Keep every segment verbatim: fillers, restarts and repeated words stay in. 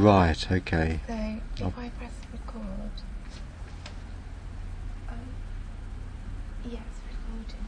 Right, okay. So if Oh. I press record, um, yes, recording.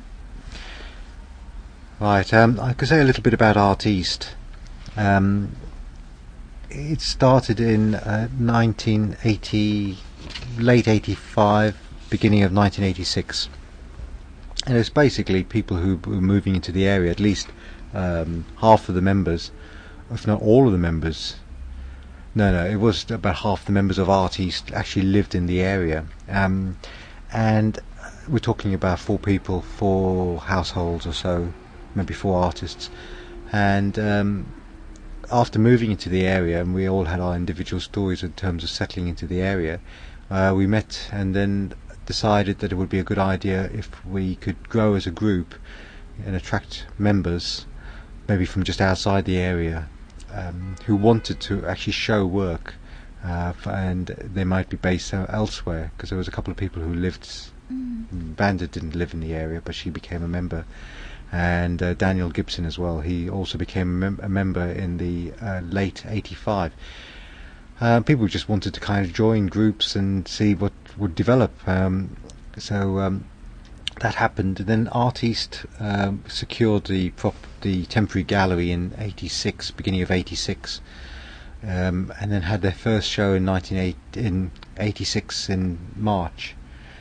Right, um, I could say a little bit about Art East. Um, it started in uh, nineteen eighty, late eighty-five, beginning of nineteen eighty-six. And it's basically people who were moving into the area, at least um, half of the members, if not all of the members. No, no, it was about half the members of Art East actually lived in the area. Um, and we're talking about four people, four households or so, maybe four artists. And um, after moving into the area, and we all had our individual stories in terms of settling into the area, uh, we met and then decided that it would be a good idea if we could grow as a group and attract members, maybe from just outside the area, um, who wanted to actually show work, uh, f- and they might be based uh, elsewhere, because there was a couple of people who lived. Mm. Bandit didn't live in the area, but she became a member, and uh, Daniel Gibson as well. He also became a, mem- a member in the uh, late eighty-five. Uh, people just wanted to kind of join groups and see what would develop. Um, so um, that happened. Then Art East um, secured the prop, the temporary gallery in eighty-six, beginning of eighty-six, um, and then had their first show in nineteen eighty, in eighty-six in March.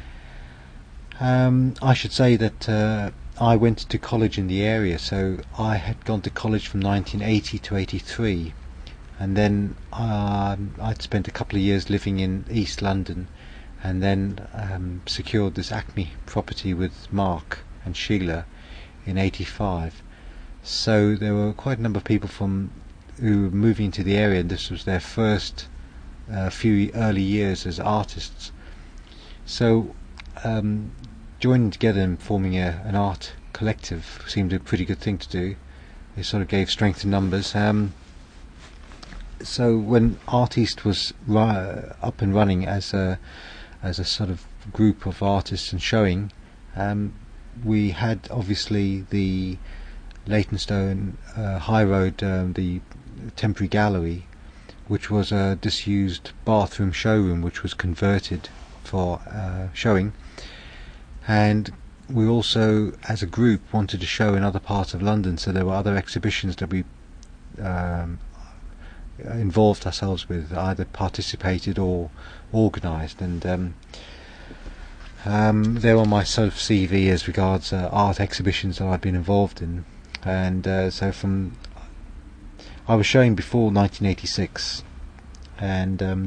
Um, I should say that uh, I went to college in the area, so I had gone to college from nineteen eighty to eighty-three, and then um, I'd spent a couple of years living in East London, and then um, secured this Acme property with Mark and Sheila in eighty-five. So there were quite a number of people from who were moving into the area, and this was their first uh, few early years as artists. So um, joining together and forming a, an art collective seemed a pretty good thing to do. It sort of gave strength in numbers. Um, so when Art East was ri- up and running as a as a sort of group of artists and showing, um, we had obviously the Leytonstone uh, High Road, um, the temporary gallery, which was a disused bathroom showroom which was converted for uh, showing, and we also as a group wanted to show in other parts of London, so there were other exhibitions that we um, involved ourselves with, either participated or organised, and um, um, they were on my sort of C V as regards uh, art exhibitions that I've been involved in. And uh, so from I was showing before nineteen eighty-six, and um,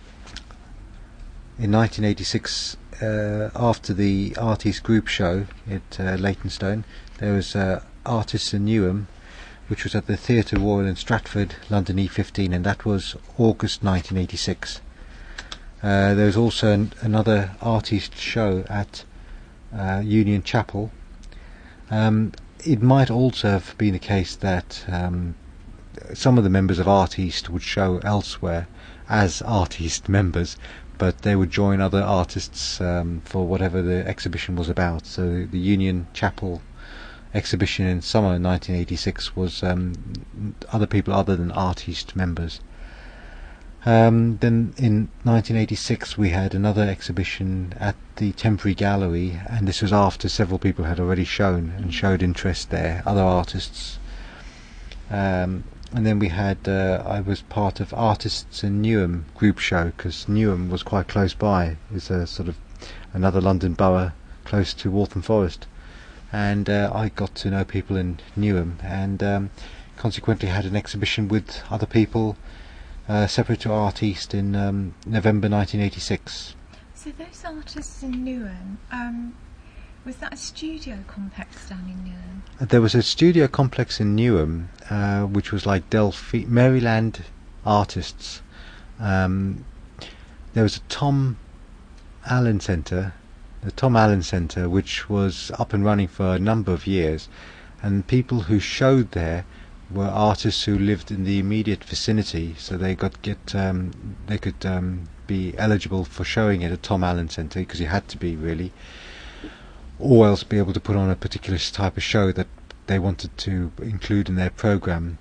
in nineteen eighty-six, uh, after the Art East group show at uh, Leytonstone, there was uh, Artists in Newham, which was at the Theatre Royal in Stratford, London E fifteen, and that was August nineteen eighty-six. Uh, there was also an, another Art East show at uh, Union Chapel. Um, it might also have been the case that um, some of the members of Art East would show elsewhere as Art East members, but they would join other artists um, for whatever the exhibition was about. So the Union Chapel exhibition in summer nineteen eighty-six was um, other people other than Art East members. Um, then in nineteen eighty-six we had another exhibition at the temporary gallery, and this was after several people had already shown and showed interest there, other artists. Um, and then we had, uh, I was part of Artists in Newham group show, because Newham was quite close by. It's a sort of another London borough close to Waltham Forest, and uh, I got to know people in Newham, and um, consequently had an exhibition with other people uh, separate to Art East in um, November nineteen eighty-six. So those artists in Newham, um, was that a studio complex down in Newham? There was a studio complex in Newham, uh, which was like Delphi, Maryland artists. Um, there was a Tom Allen Centre, the Tom Allen Centre, which was up and running for a number of years, and people who showed there were artists who lived in the immediate vicinity, so they got get um, they could um, be eligible for showing at a Tom Allen Centre, because you had to be really, or else be able to put on a particular type of show that they wanted to include in their programme.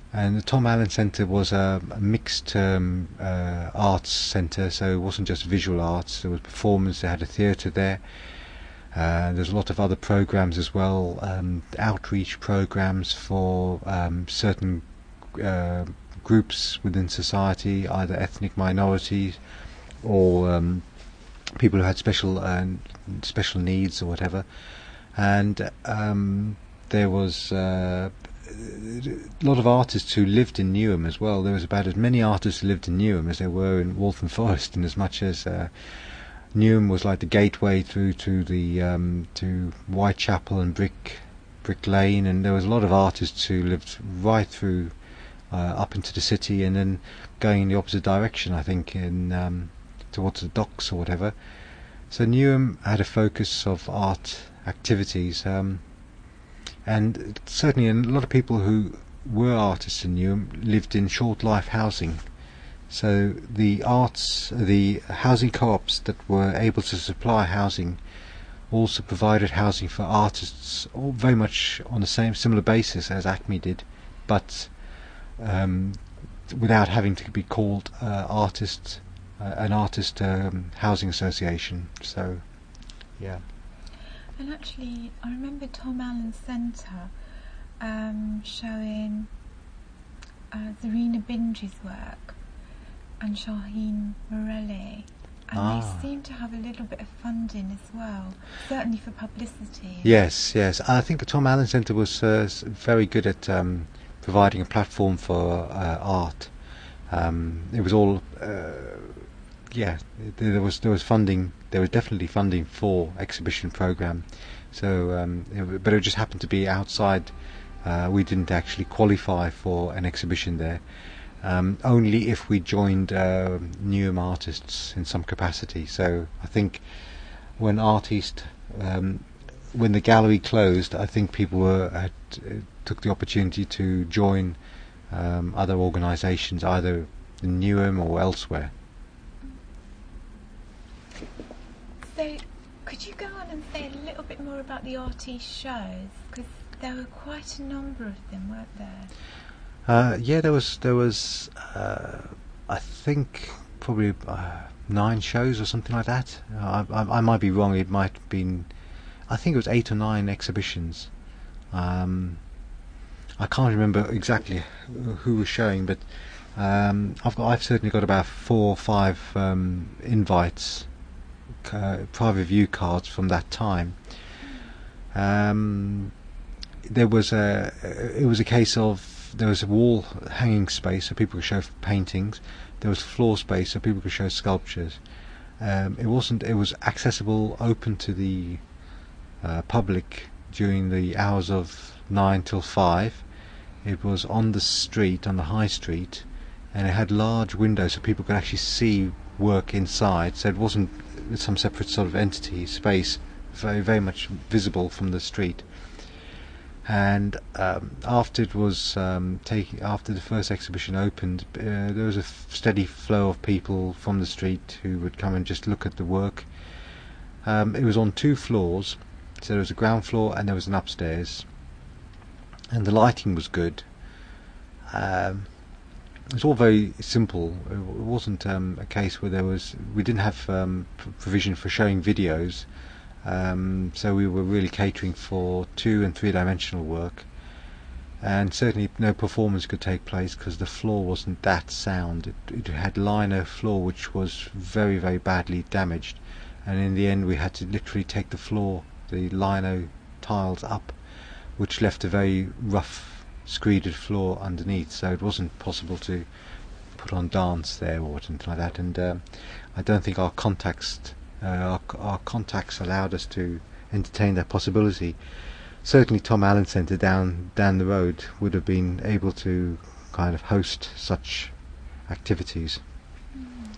And the Tom Allen Centre was a, a mixed um, uh, arts centre, so it wasn't just visual arts. There was performance. They had a theatre there. Uh, there's a lot of other programs as well, um, outreach programs for um, certain uh, groups within society, either ethnic minorities or um, people who had special uh, special needs or whatever. And um, there was uh, a lot of artists who lived in Newham as well. There was about as many artists who lived in Newham as there were in Waltham Forest, in as much as uh, Newham was like the gateway through to the um, to Whitechapel and Brick Brick Lane, and there was a lot of artists who lived right through uh, up into the city, and then going in the opposite direction, I think, in um, towards the docks or whatever. So Newham had a focus of art activities, um, and certainly a lot of people who were artists in Newham lived in short life housing. So the arts, the housing co-ops that were able to supply housing also provided housing for artists, all very much on the same similar basis as Acme did, but um, without having to be called uh, artist, uh, an artist um, housing association. So, yeah. And actually, I remember Tom Allen Centre um, showing uh, Zarina Binji's work and Shaheen Morelli, and Ah. they seem to have a little bit of funding as well, certainly for publicity. Yes, yes. I think the Tom Allen Centre was uh, s- very good at um, providing a platform for uh, art. Um, it was all, uh, yeah. There there was there was funding. There was definitely funding for exhibition program. So, um, it, w- but it just happened to be outside. Uh, we didn't actually qualify for an exhibition there. Um, only if we joined uh, Newham artists in some capacity. So I think when Art East, um, when the gallery closed, I think people were had, uh, took the opportunity to join um, other organisations, either in Newham or elsewhere. So, could you go on and say a little bit more about the artist shows? Because there were quite a number of them, weren't there? Uh, yeah, there was there was uh, I think probably uh, nine shows or something like that. Uh, I, I I might be wrong. It might have been. I think it was eight or nine exhibitions. Um, I can't remember exactly who was showing, but um, I've got I've certainly got about four or five um, invites, uh, private view cards from that time. Um, there was a it was a case of there was a wall hanging space so people could show paintings. There was floor space so people could show sculptures. Um, it wasn't it was accessible, open to the uh, public during the hours of nine till five. It was on the street, on the high street, and it had large windows so people could actually see work inside. So it wasn't some separate sort of entity space, very very much visible from the street. And um, after it was um, taking, after the first exhibition opened, uh, there was a f- steady flow of people from the street who would come and just look at the work. Um, it was on two floors, so there was a ground floor and there was an upstairs, and the lighting was good. Um, it was all very simple. It w- it wasn't um, a case where there was we didn't have um, p- provision for showing videos. Um, so we were really catering for two and three dimensional work, and certainly no performance could take place because the floor wasn't that sound. It, it had lino floor which was very very badly damaged, and in the end we had to literally take the floor, the lino tiles up, which left a very rough screeded floor underneath, so it wasn't possible to put on dance there or something like that. And um, I don't think our contacts Uh, our, our contacts allowed us to entertain that possibility. Certainly Tom Allen Centre down down the road would have been able to kind of host such activities. Mm.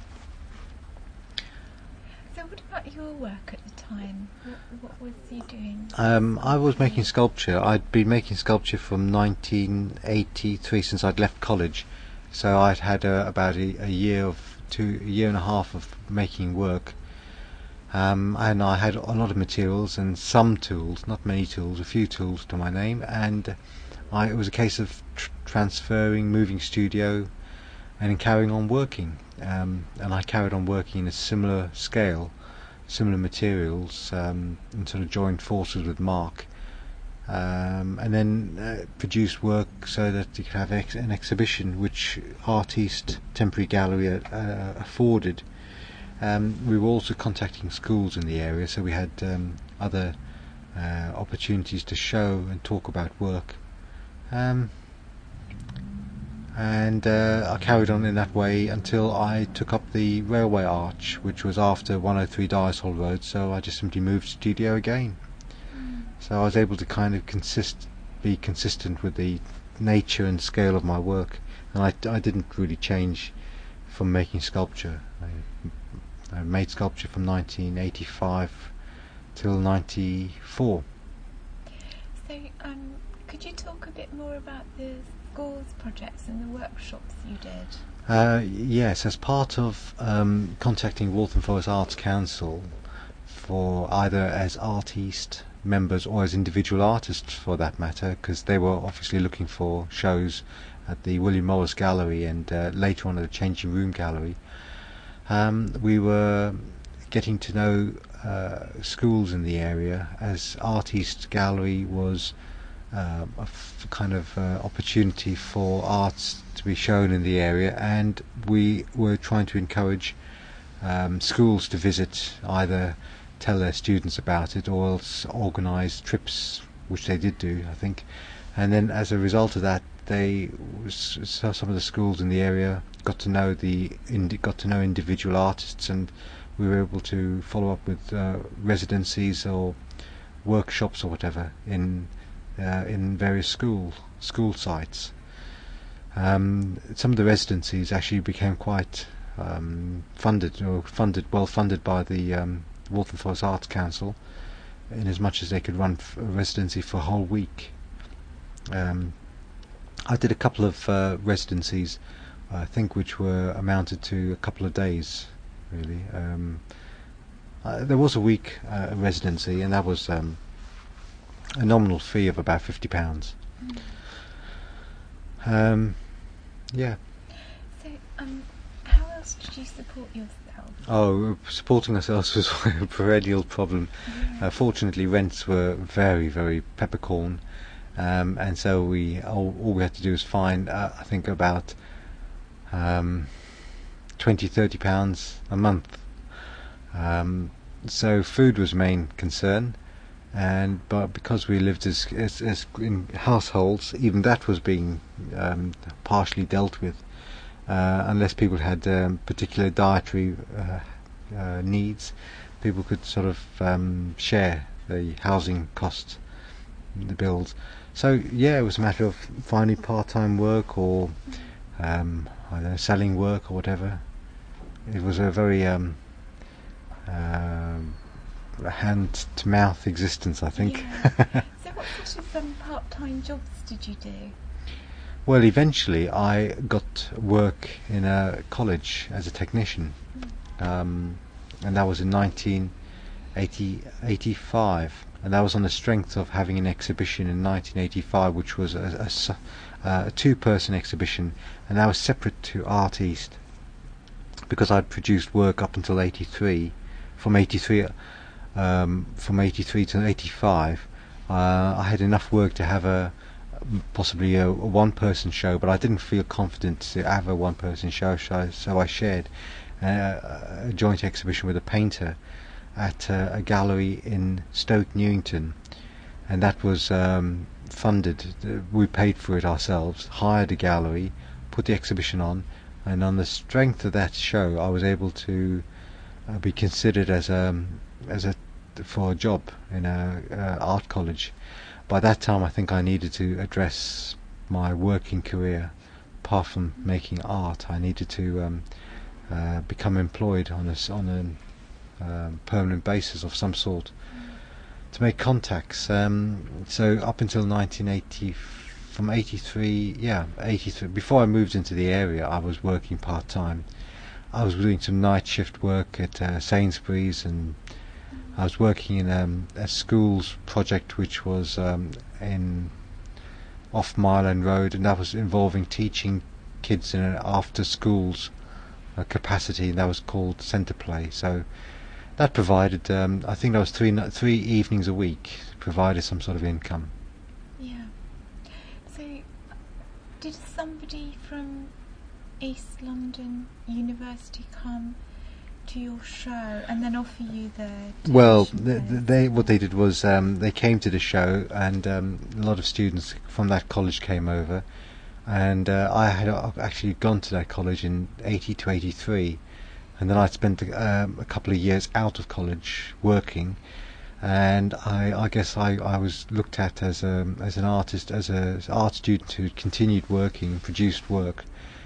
So what about your work at the time? What, what was you doing? Um, I was making sculpture. I'd been making sculpture from nineteen eighty-three, since I'd left college. So I'd had uh, about a, a year of two, a year and a half of making work. Um, and I had a lot of materials and some tools, not many tools, a few tools to my name, and I, it was a case of tr- transferring, moving studio, and then carrying on working. Um, and I carried on working in a similar scale, similar materials, um, and sort of joined forces with Mark. Um, and then uh, produced work so that you could have ex- an exhibition which Art East Temporary Gallery uh, afforded. Um, we were also contacting schools in the area, so we had um, other uh, opportunities to show and talk about work. Um, and uh, I carried on in that way until I took up the Railway Arch, which was after one oh three Dyersall Road, so I just simply moved studio again. So I was able to kind of consist, be consistent with the nature and scale of my work, and I, I didn't really change from making sculpture. I, I made sculpture from nineteen eighty-five till ninety-four. So, um, could you talk a bit more about the schools projects and the workshops you did? Uh, yes, as part of um, contacting Waltham Forest Arts Council for either as Art East members or as individual artists for that matter, because they were obviously looking for shows at the William Morris Gallery and uh, later on at the Changing Room Gallery. Um, we were getting to know uh, schools in the area, as Art East Gallery was uh, a f- kind of uh, opportunity for arts to be shown in the area, and we were trying to encourage um, schools to visit, either tell their students about it or else organise trips, which they did do, I think. And then as a result of that, they so some of the schools in the area got to know the indi- got to know individual artists, and we were able to follow up with uh, residencies or workshops or whatever in uh, in various school school sites. Um, some of the residencies actually became quite um, funded or funded well funded by the um, Waltham Forest Arts Council, in as much as they could run f- a residency for a whole week. Um, I did a couple of uh, residencies, I think, which were amounted to a couple of days, really. Um, uh, there was a week uh, residency, and that was um, a nominal fee of about fifty pounds. Mm. Um, yeah. So, um, how else did you support yourself? Oh, supporting ourselves was a perennial problem. Yeah. Uh, fortunately, rents were very, very peppercorn, um, and so we all, all we had to do was find, uh, I think, about um, twenty, thirty pounds a month. Um, so food was main concern, and but because we lived as, as, as in households, even that was being um, partially dealt with. Uh, unless people had um, particular dietary uh, uh, needs, people could sort of um, share the housing costs, the bills. So yeah, it was a matter of finding part-time work or um, I don't know, selling work or whatever. It was a very um, uh, hand-to-mouth existence, I think. Yeah. So, what sort of um, part-time jobs did you do? Well, eventually I got work in a college as a technician, um, and that was in nineteen eighty-five, and that was on the strength of having an exhibition in nineteen eighty-five, which was a, a s- uh, a two-person exhibition, and that was separate to Art East, because I'd produced work up until eighty-three. From eighty-three, um, from eighty-three to eighty-five, uh, I had enough work to have a possibly a, a one-person show, but I didn't feel confident to have a one-person show, so, so I shared uh, a joint exhibition with a painter at uh, a gallery in Stoke Newington, and that was um, funded. We paid for it ourselves, hired a gallery, put the exhibition on, and on the strength of that show, I was able to uh, be considered as a as a for a job in a uh, art college. By that time, I think I needed to address my working career. Apart from making art, I needed to um, uh, become employed on a s- on a um, permanent basis of some sort to make contacts. Um, so up until nineteen eighty, from eighty-three, yeah, eighty-three. Before I moved into the area, I was working part time. I was doing some night shift work at uh, Sainsbury's, and I was working in um, a schools project which was um, in off Mile End Road, and that was involving teaching kids in an after schools uh, capacity, and that was called Centre Play. So that provided, um, I think that was three three evenings a week, provided some sort of income. Yeah. So, did somebody from East London University come to your show and then offer you the Well, tuition th fees? they what they did was um, they came to the show, and um, a lot of students from that college came over, and uh, I had uh, actually gone to that college in eighty to eighty-three, and then I spent um, a couple of years out of college working, and I, I guess I, I was looked at as a as an artist, as a as an art student who continued working, produced work.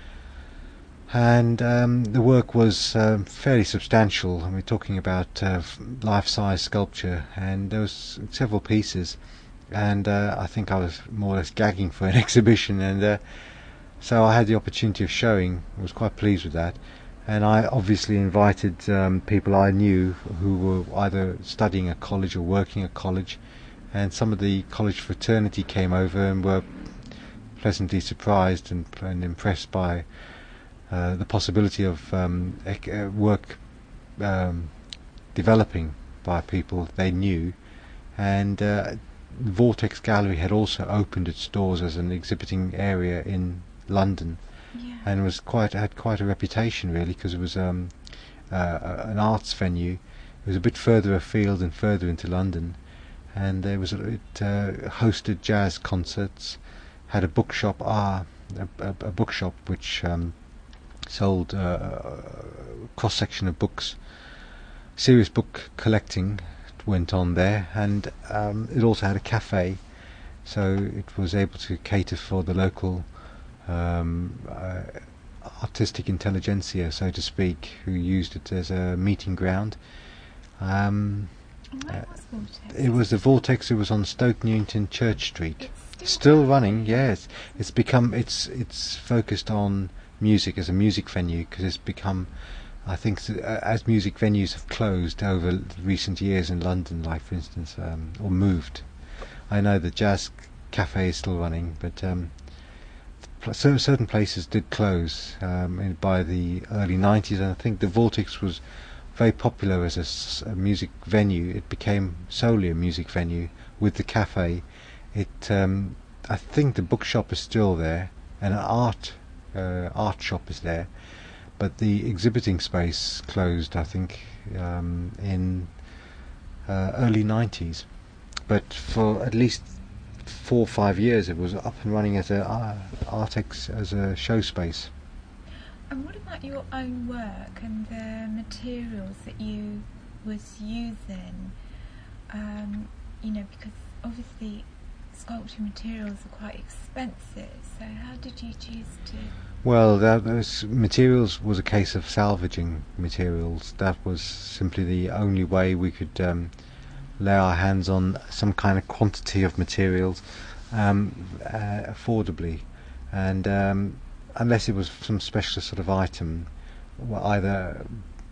And um, the work was um, fairly substantial. I mean, we're talking about uh, life-size sculpture, and there was several pieces, and uh, I think I was more or less gagging for an exhibition, and uh, so I had the opportunity of showing. I was quite pleased with that, and I obviously invited um, people I knew who were either studying at college or working at college, and some of the college fraternity came over and were pleasantly surprised and, and impressed by Uh, the possibility of um, ec uh, work um, developing by people they knew, and uh, Vortex Gallery had also opened its doors as an exhibiting area in London, Yeah. and was quite had quite a reputation really, because it was um, uh, an arts venue. It was a bit further afield and further into London, and there was a, it uh, hosted jazz concerts, had a bookshop, ah, a, a, a bookshop which um, sold uh, a cross-section of books. Serious book collecting went on there, and um, it also had a cafe, so it was able to cater for the local um, uh, artistic intelligentsia, so to speak, who used it as a meeting ground. Um, And where uh, was Vortex? it was the Vortex. It was on Stoke Newington Church Street. It's still, Still going. running, yes. It's become it's it's focused on music as a music venue, because it's become, I think, s- uh, as music venues have closed over l- recent years in London, like for instance, um, or moved. I know the Jazz Cafe is still running, but um, pl- cer- certain places did close um, in, by the early nineties, and I think the Vortex was very popular as a, s- a music venue. It became solely a music venue with the cafe. It, um, I think the bookshop is still there, and an art uh, art shop is there, but the exhibiting space closed, I think, um, in uh, early nineties. But for at least four or five years, it was up and running as a uh, Artex, as a show space. And what about your own work and the materials that you was using? Um, you know, because obviously sculpture materials are quite expensive, so how did you choose to... Well, that those materials was a case of salvaging materials. That was simply the only way we could um, lay our hands on some kind of quantity of materials um, uh, affordably, and um, unless it was some special sort of item, well, either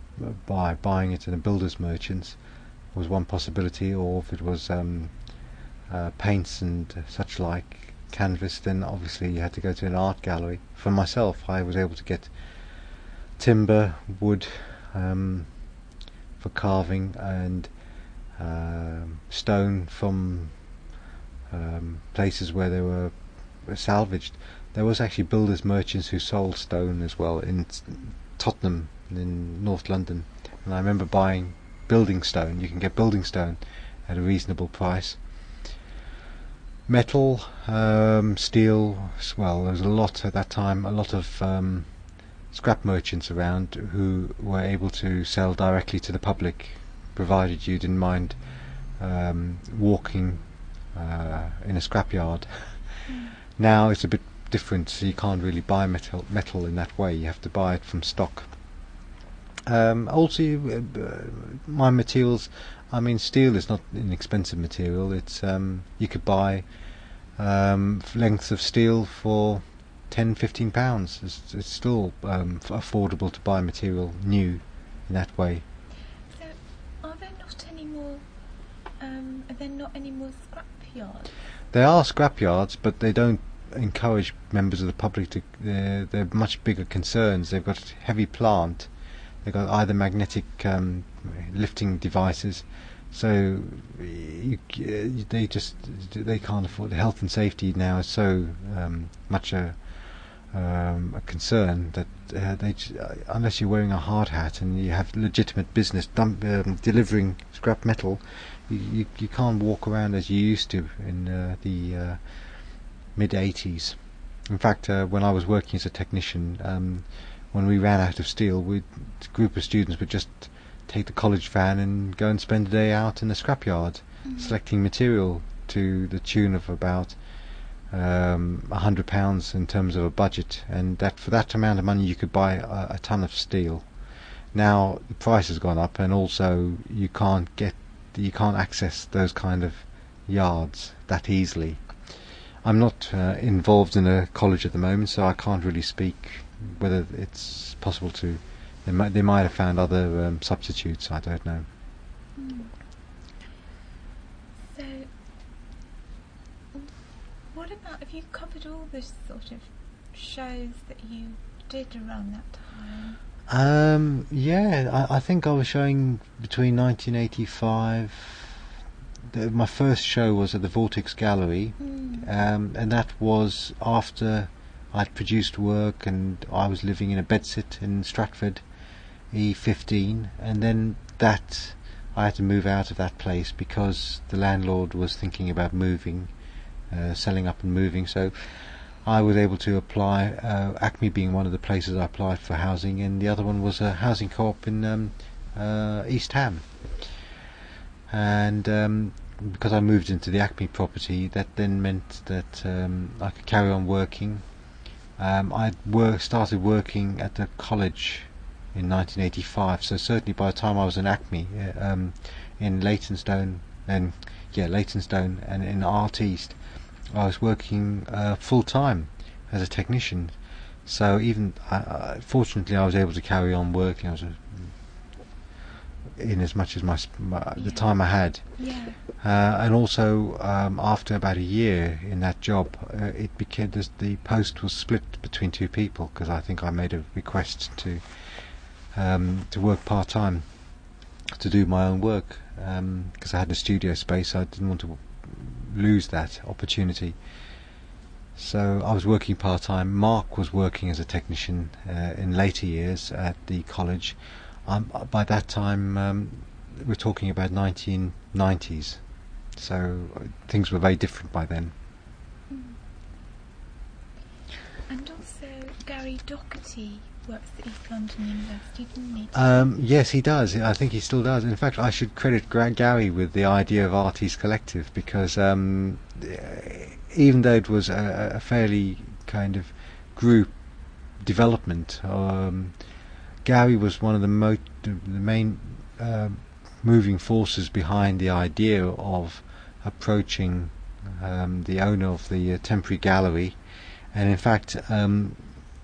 by buying it in a builder's merchants was one possibility, or if it was um, uh, paints and such like, canvas, then obviously you had to go to an art gallery. For myself, I was able to get timber, wood um, for carving, and um stone from um, places where they were salvaged. There was actually builders merchants who sold stone as well in Tottenham, in North London, and I remember buying building stone. You can get building stone at a reasonable price. Metal, um, steel, s- well, there was a lot at that time, a lot of um, scrap merchants around who were able to sell directly to the public, provided you didn't mind um, walking uh, in a scrapyard. Mm. Now it's a bit different, so you can't really buy metal metal in that way. You have to buy it from stock. Um, also, you, uh, my materials. I mean, steel is not an expensive material. It's um, you could buy um, lengths of steel for ten, fifteen pounds. It's, it's still um, f- affordable to buy material new in that way. So, are there not any more, um, are there not any more scrap yards? There are scrapyards, but they don't encourage members of the public to. Uh, they're much bigger concerns. They've got heavy plant. They've got either magnetic um, lifting devices. So you, you, they just they can't afford. The health and safety now is so um, much a, um, a concern that uh, they uh, unless you're wearing a hard hat and you have legitimate business dump, um, delivering scrap metal, you, you you can't walk around as you used to in uh, the uh, mid eighties. In fact, uh, when I was working as a technician, um, when we ran out of steel, we a group of students would just take the college van and go and spend a day out in the scrapyard, mm-hmm. selecting material to the tune of about um, a hundred pounds in terms of a budget, and that for that amount of money you could buy a, a ton of steel. Now the price has gone up, and also you can't get you can't access those kind of yards that easily. I'm not uh, involved in a college at the moment, so I can't really speak whether it's possible to. They might, they might have found other um, substitutes, I don't know. Mm. So, what about, have you covered all the sort of shows that you did around that time? Um, yeah, I, I think I was showing between nineteen eighty-five. The, my first show was at the Vortex Gallery, mm. um, and that was after I'd produced work and I was living in a bedsit in Stratford, E fifteen, and then that I had to move out of that place because the landlord was thinking about moving, uh, selling up and moving. So I was able to apply, uh, Acme being one of the places I applied for housing, and the other one was a housing co-op in um, uh, East Ham. And um, because I moved into the Acme property, that then meant that um, I could carry on working. Um, I work, started working at the college in nineteen eighty-five, so certainly by the time I was in Acme, uh, um, in Leytonstone, and yeah, Leytonstone, and in Art East, I was working uh, full time as a technician. So even uh, uh, fortunately, I was able to carry on working. I was uh, in as much as my, my yeah. the time I had, yeah. uh, and also um, after about a year in that job, uh, it became this, the post was split between two people because I think I made a request to. Um, to work part time, to do my own work, because um, I had a studio space. I didn't want to lose that opportunity. So I was working part time. Mark was working as a technician uh, in later years at the college. Um, by that time, um, we're talking about nineteen nineties, so things were very different by then. Mm. And also Gary Doherty works at East London University, didn't he? Um, yes, he does. I think he still does. In fact, I should credit Gra- Gary with the idea of Art East Collective, because um, even though it was a, a fairly kind of group development, um, Gary was one of the, mo- the main uh, moving forces behind the idea of approaching um, the owner of the uh, temporary gallery, and in fact. Um,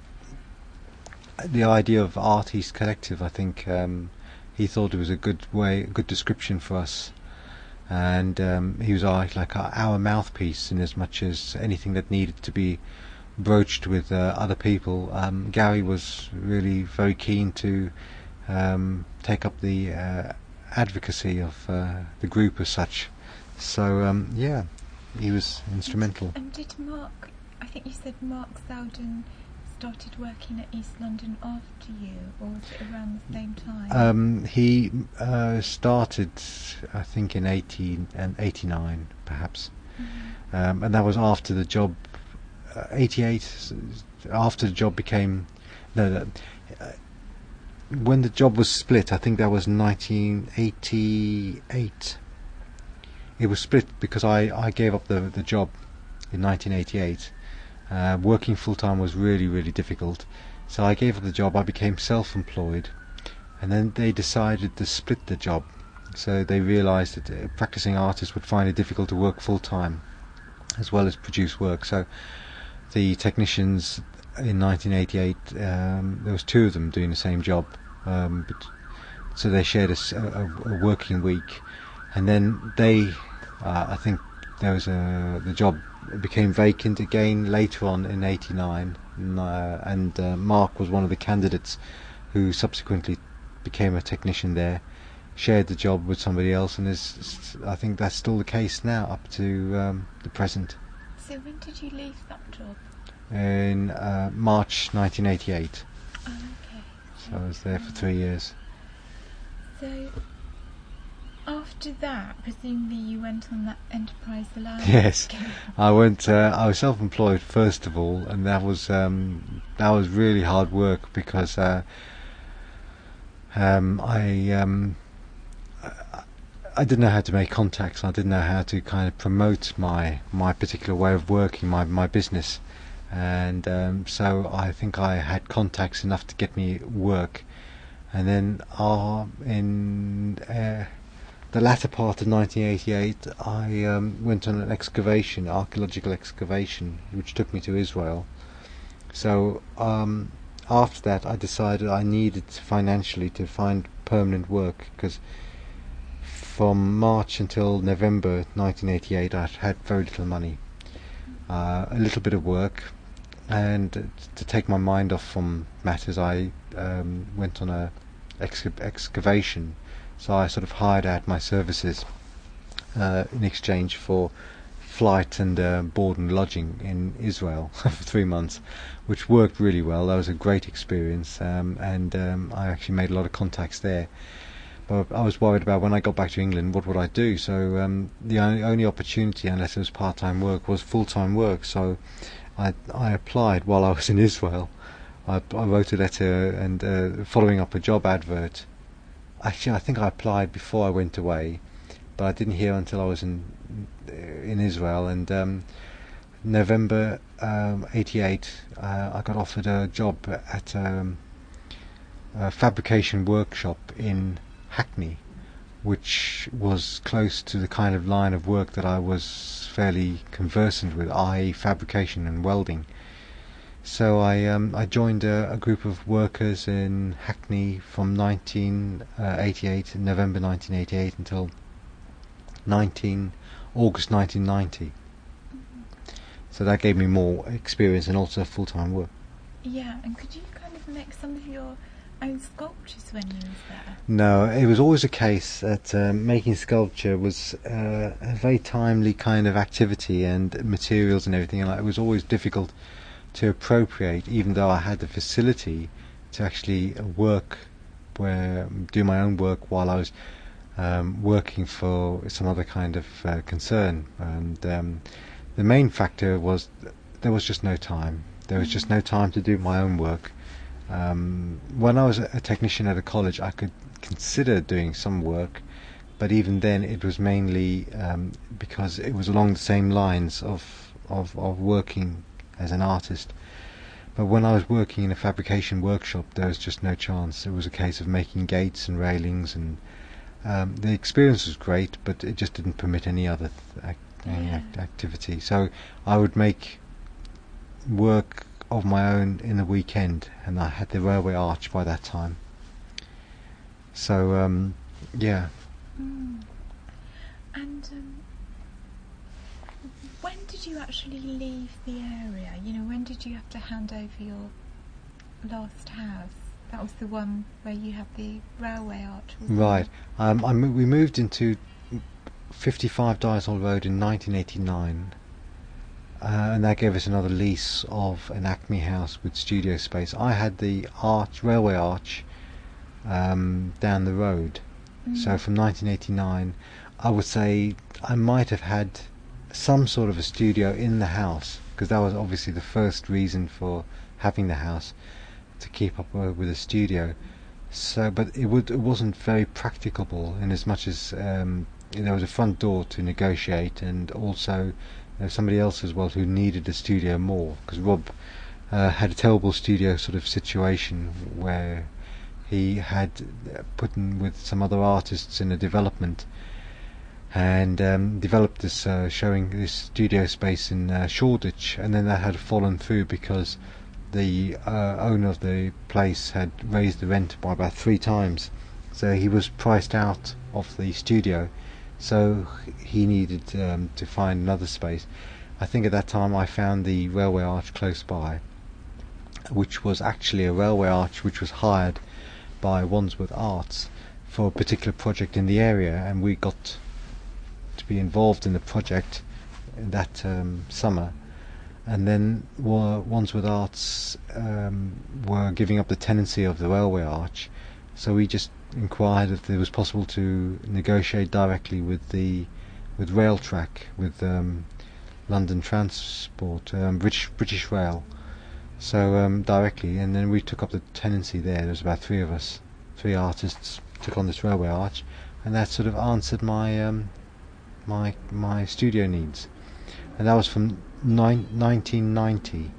The idea of Art East Collective, I think um, he thought it was a good way, a good description for us, and um, he was our, like our, our mouthpiece in as much as anything that needed to be broached with uh, other people. Um, Gary was really very keen to um, take up the uh, advocacy of uh, the group as such. So um, yeah, he was instrumental. And did Mark? I think you said Mark Selden started working at East London after you, or was it around the same time? Um, he uh, started, I think, in eighteen and eighty-nine, perhaps, mm-hmm. um, and that was after the job. Uh, eighty-eight, after the job became, no, no uh, when the job was split. I think that was nineteen eighty-eight. It was split because I, I gave up the the job in nineteen eighty-eight. Uh, working full-time was really, really difficult, so I gave up the job. I became self-employed, and then they decided to split the job. So they realised that uh, practicing artists would find it difficult to work full-time as well as produce work. So the technicians in nineteen eighty-eight, um, there was two of them doing the same job, um, but, so they shared a, a, a working week, and then they, uh, I think there was a the job became vacant again later on in eighty-nine, and, uh, and uh, Mark was one of the candidates who subsequently became a technician there, shared the job with somebody else, and is, I think that's still the case now up to um, the present. So when did you leave that job? In uh, March nineteen eighty-eight. Oh, okay. So I was there for three years. So after that, presumably you went on that enterprise allowance. Yes, I went. Uh, I was self-employed first of all, and that was um, that was really hard work because uh, um, I um, I- I didn't know how to make contacts. I didn't know how to kind of promote my my particular way of working, my my business, and um, so I think I had contacts enough to get me work, and then uh, in. Uh, The latter part of nineteen eighty-eight, I um, went on an excavation, archaeological excavation, which took me to Israel. So um, after that, I decided I needed financially to find permanent work, because from March until November nineteen eighty-eight, I had very little money, uh, a little bit of work, and to take my mind off from matters, I um, went on a exca- excavation. So I sort of hired out my services uh, in exchange for flight and uh, board and lodging in Israel for three months, which worked really well. That was a great experience, um, and um, I actually made a lot of contacts there. But I was worried about when I got back to England, what would I do? So um, the only, only opportunity, unless it was part-time work, was full-time work. So I, I applied while I was in Israel. I, I wrote a letter and uh, following up a job advert. Actually, I think I applied before I went away, but I didn't hear until I was in in Israel. And um, November um, eighty-eight, uh, I got offered a job at um, a fabrication workshop in Hackney, which was close to the kind of line of work that I was fairly conversant with, that is fabrication and welding. So I um, I joined a, a group of workers in Hackney from nineteen eighty-eight, November nineteen eighty-eight, until nineteen August nineteen ninety. So that gave me more experience and also full-time work. Yeah, and could you kind of make some of your own sculptures when you was there? No, it was always a case that um, making sculpture was uh, a very timely kind of activity, and materials and everything, and it was always difficult to appropriate, even though I had the facility to actually work, where do my own work while I was um, working for some other kind of uh, concern. And um, the main factor was th- there was just no time. There was just no time to do my own work. Um, when I was a a technician at a college, I could consider doing some work, but even then it was mainly um, because it was along the same lines of, of, of working as an artist. But when I was working in a fabrication workshop, there was just no chance. It was a case of making gates and railings, and um, the experience was great, but it just didn't permit any other th- ac- any Yeah. act- activity. So I would make work of my own in the weekend, and I had the railway arch by that time. So um, yeah. Mm. And um, when did you actually leave the area? You know, when did you have to hand over your last house? That was the one where you had the railway arch, wasn't Right. it? Um, I mo- we moved into fifty-five Dyesall Road in nineteen eighty-nine, uh, and that gave us another lease of an Acme house with studio space. I had the arch, railway arch, um, down the road. So Mm. from nineteen eighty-nine, I would say I might have had some sort of a studio in the house, because that was obviously the first reason for having the house, to keep up uh, with a studio. So, but it would it wasn't very practicable, in as much as um, there was a front door to negotiate, and also there was somebody else as well who needed a studio more, because Rob uh, had a terrible studio sort of situation where he had uh, put in with some other artists in a development, and um, developed this uh, showing this studio space in uh, Shoreditch, and then that had fallen through because the uh, owner of the place had raised the rent by about three times, so he was priced out of the studio. so he needed um, to find another space. I think at that time I found the railway arch close by, which was actually a railway arch which was hired by Wandsworth Arts for a particular project in the area, and we got to be involved in the project that um, summer. And then wa- Wandsworth Arts um, were giving up the tenancy of the railway arch, so we just inquired if it was possible to negotiate directly with the with Railtrack, with um, London Transport, um, British British Rail. So um, directly, and then we took up the tenancy there. There was about three of us, three artists took on this railway arch, and that sort of answered my um, my my studio needs. And that was from nine, nineteen ninety.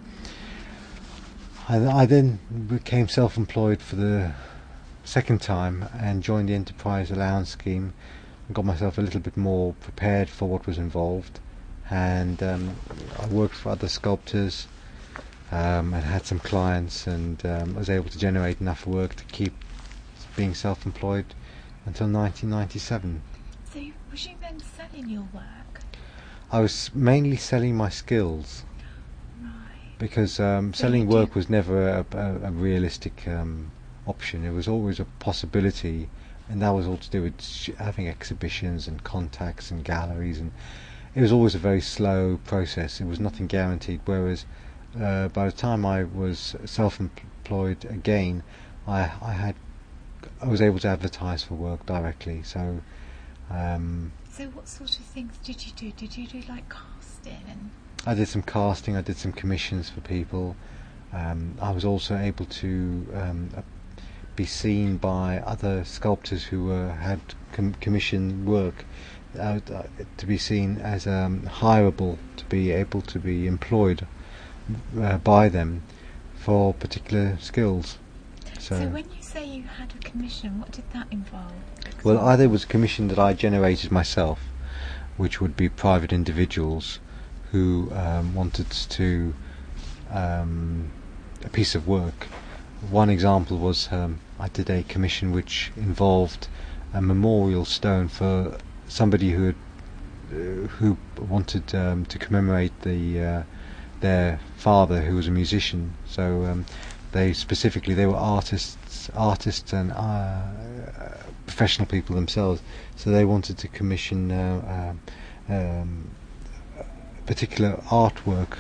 I, I then became self-employed for the second time and joined the Enterprise Allowance Scheme and got myself a little bit more prepared for what was involved. And um, I worked for other sculptors um, and had some clients, and um, was able to generate enough work to keep being self-employed until nineteen ninety-seven. So was you then selling your work? I was mainly selling my skills, Right. because um, So selling you work do- was never a, a, a realistic um, option. It was always a possibility, and that was all to do with sh- having exhibitions and contacts and galleries, and it was always a very slow process. It was nothing guaranteed. Whereas uh, by the time I was self-employed again, I, I had I was able to advertise for work directly. So. Um, So what sort of things did you do? Did you do like casting and I did some casting, I did some commissions for people. Um, I was also able to um, uh, be seen by other sculptors who uh, had com- commissioned work, uh, uh, to be seen as um, hireable, to be able to be employed uh, by them for particular skills. So, So when you say you had a commission, what did that involve? well, either it was a commission that I generated myself, which would be private individuals who um, wanted to um, a piece of work. One example was um, I did a commission which involved a memorial stone for somebody who had, uh, who wanted um, to commemorate the uh, their father, who was a musician. So um, they specifically they were artists, artists and uh, professional people themselves. So they wanted to commission uh, uh, um, particular artwork,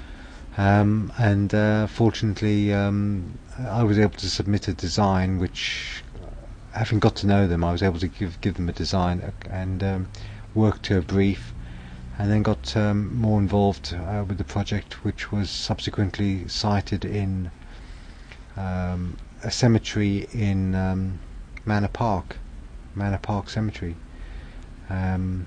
um, and uh, fortunately um, I was able to submit a design which, having got to know them, I was able to give give them a design and um, work to a brief, and then got um, more involved uh, with the project, which was subsequently cited in um, a cemetery in um, Manor Park, Manor Park Cemetery. Um,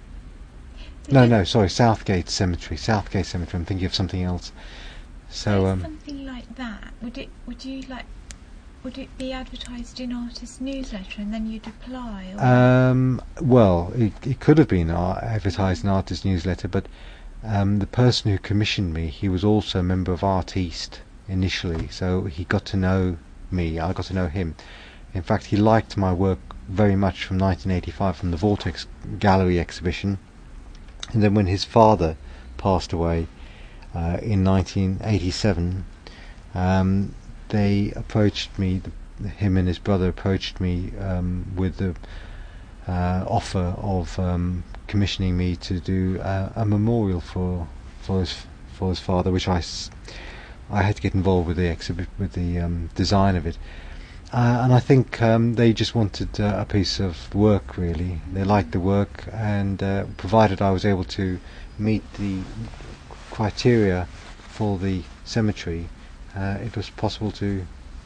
Did No, you- no, sorry, Southgate Cemetery. Southgate Cemetery. I'm thinking of something else. So, So um, something like that. Would it? Would you like? Would it be advertised in Artist Newsletter and then you'd apply? Or um, well, it, it could have been uh, advertised in Artist Newsletter, but um, the person who commissioned me, he was also a member of Art East initially, so he got to know me. I got to know him. In fact, he liked my work very much from nineteen eighty-five, from the Vortex Gallery exhibition. And then when his father passed away uh, in nineteen eighty-seven, um, they approached me, the, him and his brother approached me um, with the uh, offer of um, commissioning me to do uh, a memorial for for his for his father, which I, s- I had to get involved with the exhibit, with the um, design of it. Uh, and I think um, they just wanted uh, a piece of work, really. They liked the work, and uh, provided I was able to meet the criteria for the cemetery, uh, it was possible to.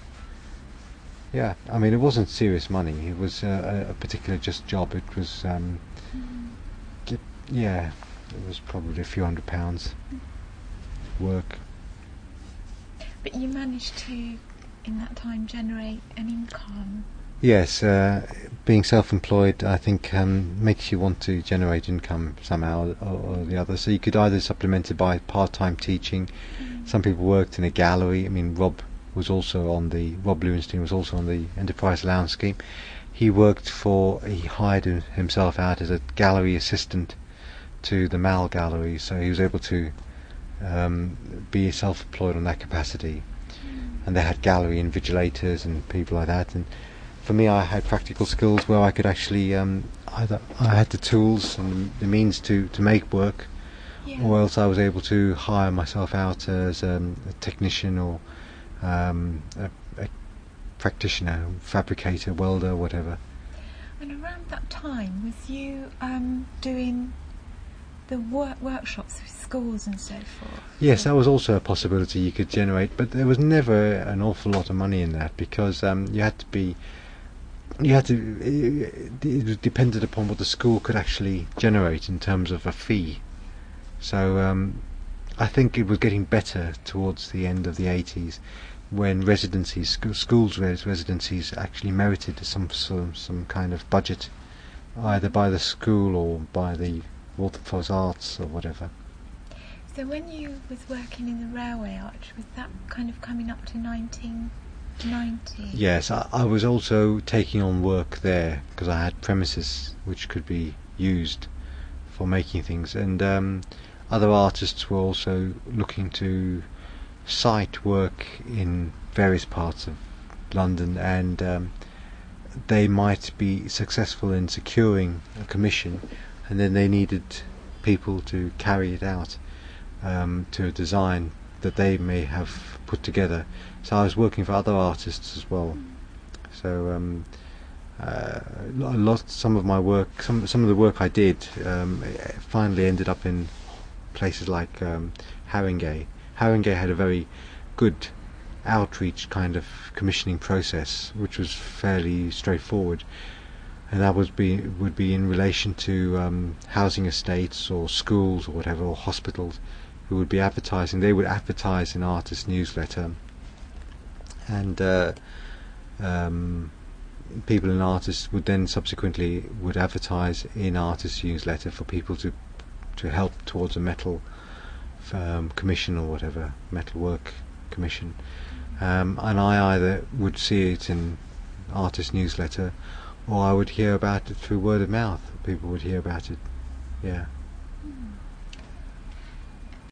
Yeah, I mean, it wasn't serious money. It was uh, a, a particular just job. It was, um, Mm. get, yeah, it was probably a few hundred pounds work. But you managed to, in that time, generate an income. Yes, uh, being self-employed, I think, um, makes you want to generate income somehow or, or the other. So you could either supplement it by part-time teaching. Mm. Some people worked in a gallery. I mean, Rob was also on the Rob Lowenstein was also on the Enterprise Allowance Scheme. He worked for he hired him- himself out as a gallery assistant to the Mall Gallery, so he was able to um, be self-employed on that capacity. And they had gallery invigilators and people like that. And for me, I had practical skills where I could actually um, either I had the tools and the means to, to make work, Yeah. or else I was able to hire myself out as um, a technician or um, a, a practitioner, fabricator, welder, whatever. And around that time, was you um, doing the work workshops with schools and so forth? Yes, that was also a possibility you could generate, but there was never an awful lot of money in that, because um, you had to be, you had to, it, it was dependent upon what the school could actually generate in terms of a fee. So um, I think it was getting better towards the end of the eighties, when residencies, sc- schools res- residencies actually merited some, some some kind of budget, either by the school or by the Waterfalls Arts or whatever. So when you was working in the railway arch, was that kind of coming up to nineteen ninety? Yes, I, I was also taking on work there because I had premises which could be used for making things, and um, other artists were also looking to site work in various parts of London, and um, they might be successful in securing a commission, and then they needed people to carry it out um, to a design that they may have put together. So I was working for other artists as well. So um, uh, a lot, some of my work, some some of the work I did, um, finally ended up in places like um, Haringey. Haringey had a very good outreach kind of commissioning process, which was fairly straightforward, and that would be would be in relation to um, housing estates or schools or whatever, or hospitals, who would be advertising. They would advertise in Artist Newsletter, and uh, um, people in Artists would then subsequently would advertise in Artist Newsletter for people to to help towards a metal um, commission or whatever, metal work commission. Um, and I either would see it in Artist Newsletter, or I would hear about it through word of mouth. People would hear about it. Yeah. Mm.